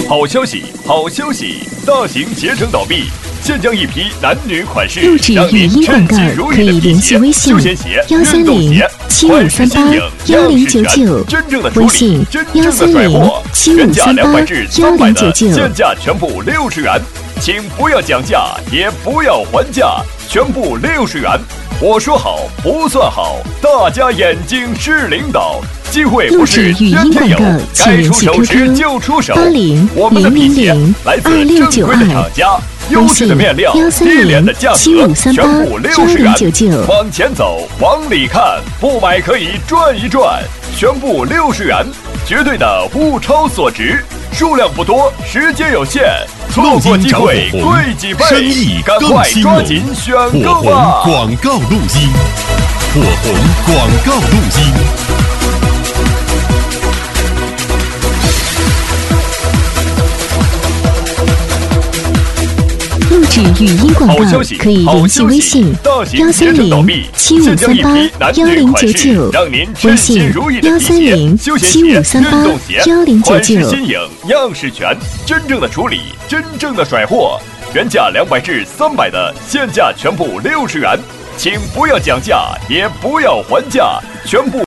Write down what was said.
好消息，好消息！大型携程倒闭，现将一批男女款式录制语音广告可以联系微信13075381099，微信13075381099， 现价全部60元，请不要讲价，也不要还价，全部60元。我说好不算好，大家眼睛是领导。机会不是天天有，该出手时就出手。我们的皮鞋来自正规的厂家，优质的面料，低廉的价格，全部60元。往前走，往里看，不买可以转一转，全部60元，绝对的物超所值，数量不多，时间有限，错过机会贵几倍，赶快抓紧选购吧！ 广告录音，火红广告录音。 录制语音广告可以联系微信13075381099，微信13075381099。 款式新颖，样式全，真正的处理，真正的甩货。原价200至300的，现价全部60元，请不要讲价，也不要还价，全部。